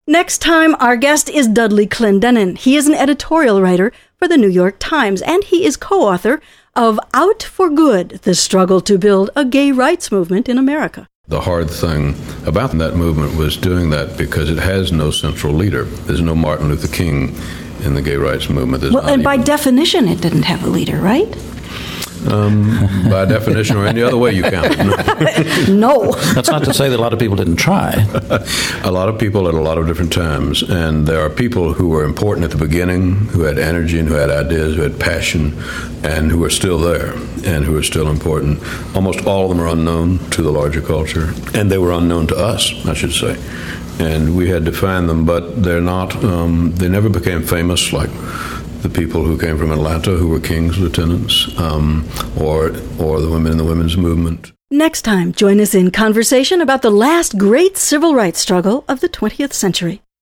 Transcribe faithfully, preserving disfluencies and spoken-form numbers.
Next time, our guest is Dudley Clendenin. He is an editorial writer for the New York Times, and he is co-author of Out for Good, The Struggle to Build a Gay Rights Movement in America. The hard thing about that movement was doing that because it has no central leader. There's no Martin Luther King in the gay rights movement. There's well, and by even, definition, it didn't have a leader, right? Um, by definition, or any other way you count it. No. no. That's not to say that a lot of people didn't try. A lot of people at a lot of different times. And there are people who were important at the beginning, who had energy and who had ideas, who had passion, and who are still there and who are still important. Almost all of them are unknown to the larger culture. And they were unknown to us, I should say. And we had to find them, but they're not, um, they never became famous like the people who came from Atlanta who were King's lieutenants, um, or or the women in the women's movement. Next time, join us in conversation about the last great civil rights struggle of the twentieth century.